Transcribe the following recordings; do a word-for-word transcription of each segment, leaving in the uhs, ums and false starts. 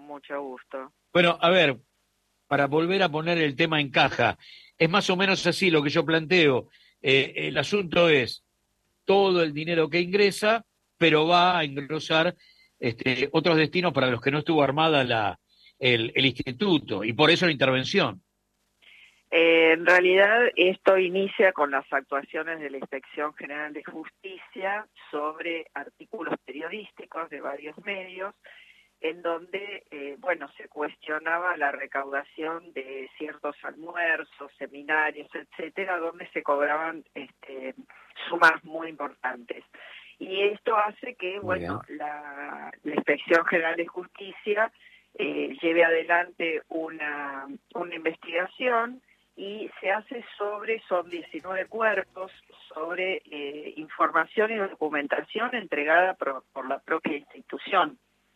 mucho gusto. Bueno, a ver, para volver a poner el tema en caja, es más o menos así lo que yo planteo. Eh, el asunto es todo el dinero que ingresa, pero va a engrosar este, otros destinos para los que no estuvo armada la, el, el instituto, y por eso la intervención. Eh, en realidad esto inicia con las actuaciones de la Inspección General de Justicia sobre artículos periodísticos de varios medios, en donde, eh, bueno, se cuestionaba la recaudación de ciertos almuerzos, seminarios, etcétera, donde se cobraban este, sumas muy importantes. Y esto hace que, Muy bueno, bien. la, la Inspección General de Justicia eh, lleve adelante una, una investigación y se hace sobre, son diecinueve cuerpos, sobre eh, información y documentación entregada por, por la propia institución.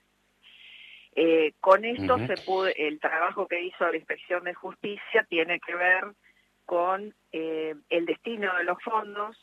Eh, con esto Uh-huh. se pudo, el trabajo que hizo la Inspección de Justicia tiene que ver con eh, el destino de los fondos,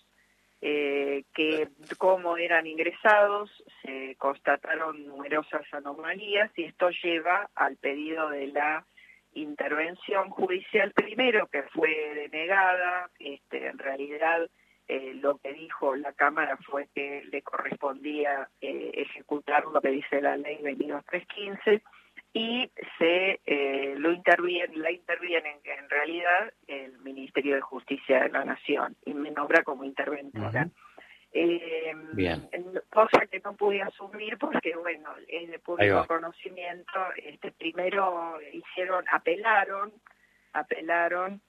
eh, que cómo eran ingresados, se constataron numerosas anomalías y esto lleva al pedido de la intervención judicial primero, que fue denegada. Este, en realidad eh, lo que dijo la Cámara fue que le correspondía eh, ejecutar lo que dice la ley veintidós mil trescientos quince y se eh, lo interviene, la interviene en, en realidad el Ministerio de Justicia de la Nación y me nombra como interventora. Uh-huh. Eh, Bien, cosa que no pude asumir porque, bueno, es de ahí público va. conocimiento. Este, primero hicieron, apelaron, apelaron,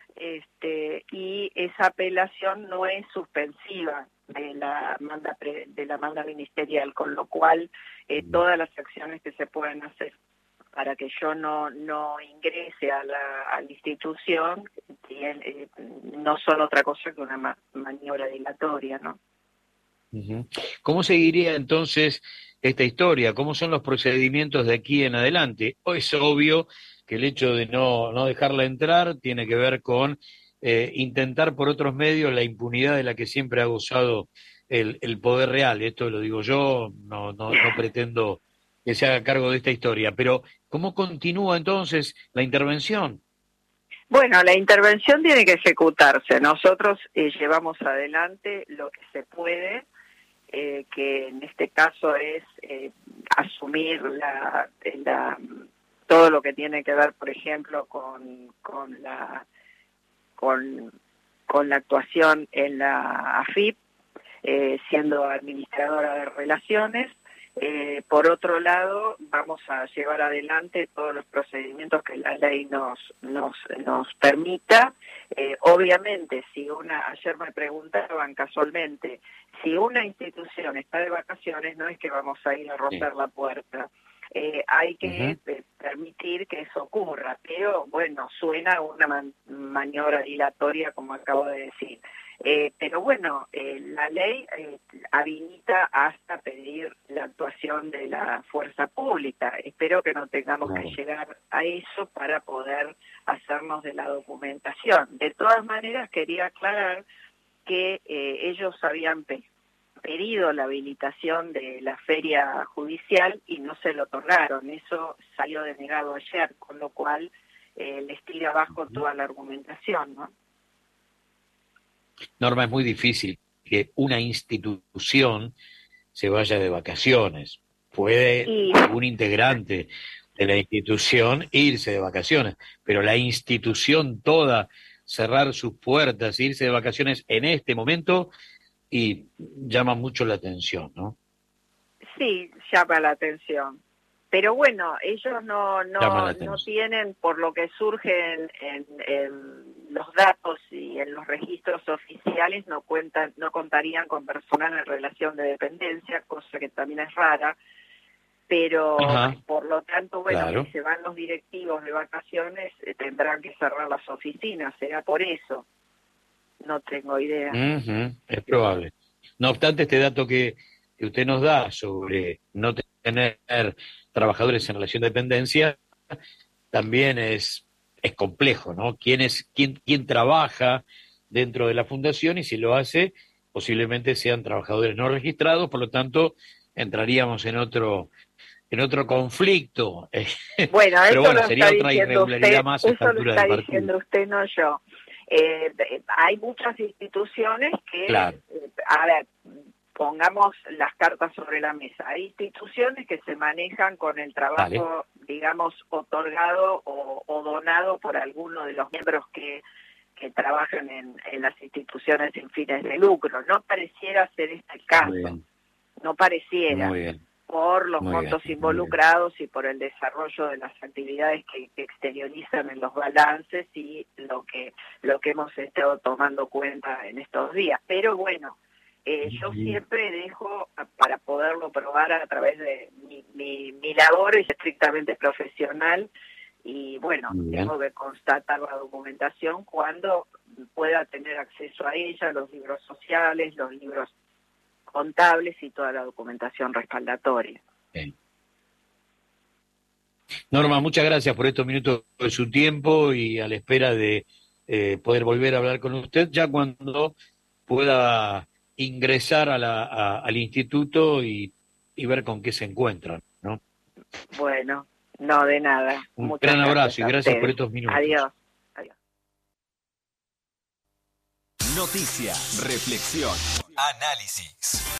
este, y esa apelación no es suspensiva de la manda pre, de la manda ministerial, con lo cual eh, todas las acciones que se pueden hacer para que yo no no ingrese a la, a la institución tiene, eh, no son otra cosa que una ma maniobra dilatoria, ¿no? Uh-huh. ¿Cómo seguiría entonces esta historia? ¿Cómo son los procedimientos de aquí en adelante? O es obvio que el hecho de no, no dejarla entrar tiene que ver con eh, intentar por otros medios la impunidad de la que siempre ha gozado el, el poder real. Esto lo digo yo, no, no, no pretendo que se haga cargo de esta historia, pero ¿cómo continúa entonces la intervención? Bueno, la intervención tiene que ejecutarse. Nosotros eh, llevamos adelante lo que se puede, eh, que en este caso es eh, asumir la, la, todo lo que tiene que ver, por ejemplo, con, con, la, con, con la actuación en la A F I P, eh, siendo administradora de relaciones. Eh, por otro lado, vamos a llevar adelante todos los procedimientos que la ley nos nos, nos permita. Eh, obviamente, si una, ayer me preguntaban casualmente, si una institución está de vacaciones, no es que vamos a ir a romper Sí. la puerta. Eh, hay que Uh-huh. eh, permitir que eso ocurra, pero bueno, suena una man maniobra dilatoria, como acabo de decir. Eh, pero bueno, eh, la ley eh, habilita hasta pedir la actuación de la fuerza pública. Espero que no tengamos Claro. que llegar a eso para poder hacernos de la documentación. De todas maneras, quería aclarar que eh, ellos habían pe pedido la habilitación de la feria judicial y no se lo otorgaron. Eso salió denegado ayer, con lo cual eh, les tira abajo toda la argumentación, ¿no? Norma, es muy difícil que una institución se vaya de vacaciones. Puede Y algún integrante de la institución irse de vacaciones, pero la institución toda cerrar sus puertas, irse de vacaciones en este momento y llama mucho la atención, ¿no? sí, llama la atención. Pero bueno, ellos no Llama la no no atención. tienen, por lo que surge en, en, en los datos y en los registros oficiales, no cuentan, no contarían con personal en relación de dependencia, cosa que también es rara. Pero Ajá, por lo tanto, bueno, si claro. se van los directivos de vacaciones, eh, tendrán que cerrar las oficinas, será por eso. No tengo idea. Ujú, es probable. No obstante, este dato que, que usted nos da sobre no tener trabajadores en relación de dependencia también es, es complejo, ¿no? ¿Quién es, quién, quién trabaja dentro de la fundación y si lo hace, posiblemente sean trabajadores no registrados, por lo tanto, entraríamos en otro, en otro conflicto. Bueno, Pero eso bueno, lo sería está otra diciendo irregularidad usted, más a esta eso lo altura está del partido. diciendo usted, no yo. Eh, hay muchas instituciones que, Claro. eh, a ver, pongamos las cartas sobre la mesa. Hay instituciones que se manejan con el trabajo, Dale. digamos, otorgado o, o donado por alguno de los miembros que, que trabajan en, en las instituciones sin fines de lucro. No pareciera ser este el caso. No pareciera. Muy bien. Por los Muy montos bien, involucrados y por el desarrollo de las actividades que, que exteriorizan en los balances y lo que lo que hemos estado tomando cuenta en estos días. Pero bueno, eh, yo siempre dejo para poderlo probar a través de mi, mi, mi labor es estrictamente profesional y bueno, tengo que constatar la documentación cuando pueda tener acceso a ella, los libros sociales, los libros contables y toda la documentación respaldatoria. Bien. Norma, muchas gracias por estos minutos de su tiempo y a la espera de eh, poder volver a hablar con usted ya cuando pueda ingresar a la, a, al instituto y, y ver con qué se encuentran, ¿no? Bueno, no de nada. Un Muchas gran abrazo gracias y gracias ustedes. por estos minutos. Adiós. Adiós. Noticia, reflexión, análisis.